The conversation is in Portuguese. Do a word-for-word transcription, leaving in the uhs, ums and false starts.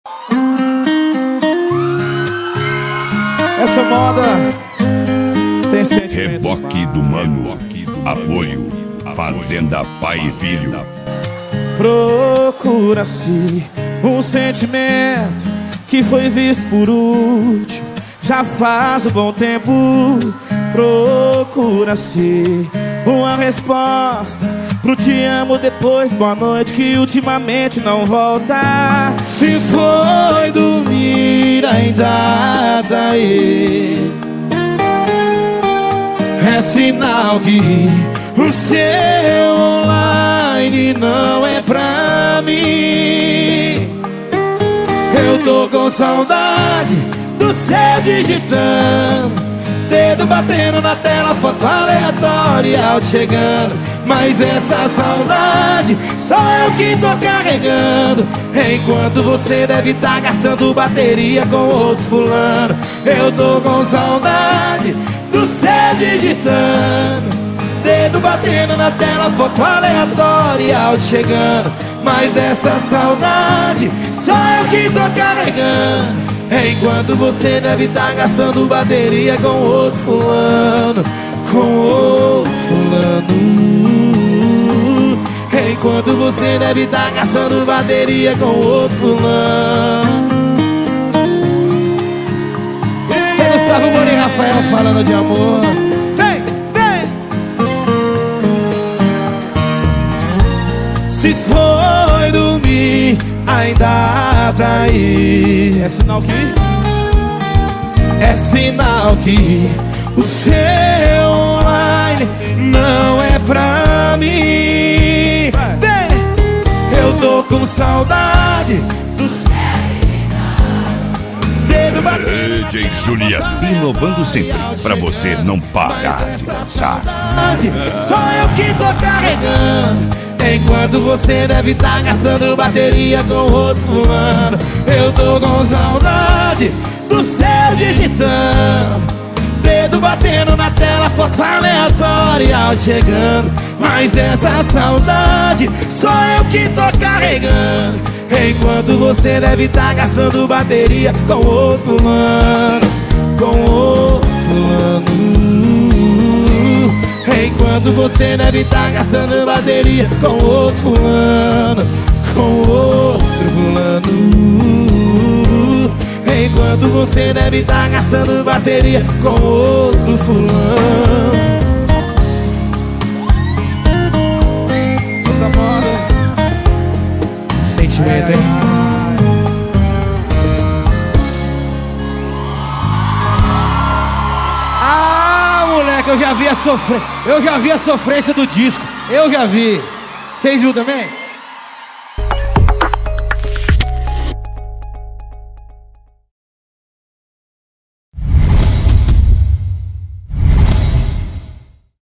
Essa moda tem sentimento. Reboque do Mano. Apoio Fazenda Pai e Filho. Procura-se um sentimento que foi visto por último já faz um bom tempo. Procura-se uma resposta pro te amo depois boa noite que ultimamente não volta. Se foi dormir ainda tá aí, é sinal que o seu online não é pra mim. Eu tô com saudade do seu digitando, dedo batendo na tela, foto aleatória, áudio chegando. Mas essa saudade só eu que tô carregando, enquanto você deve tá gastando bateria com outro fulano. Eu tô com saudade do seu digitando, dedo batendo na tela, foto aleatória, áudio chegando. Mas essa saudade só eu que tô carregando, enquanto você deve tá gastando bateria com outro fulano. Com outro fulano. Enquanto você deve tá gastando bateria com outro fulano. Esse é Gustavo Moura e Rafael falando de amor. Vem, vem. Se foi dormir ainda tá aí, é sinal que É sinal que o seu online não é pra mim. Vem. Eu tô com saudade do dedo batendo. D J Juliano, inovando sempre pra você não parar de dançar. Só eu que tô carregando, enquanto você deve tá gastando bateria com outro fulano. Eu tô com saudade do seu digitando, dedo batendo na tela, foto aleatória chegando. Mas essa saudade só eu que tô carregando, enquanto você deve tá gastando bateria com outro fulano. Com outro fulano. Enquanto você deve tá gastando bateria com outro fulano. Com outro fulano. Enquanto você deve tá gastando bateria com outro fulano. Essa moda sentimento, hein? Ah, moleque, eu já vi a sofrência. Eu já vi a sofrência do disco. Eu já vi. Vocês viram também?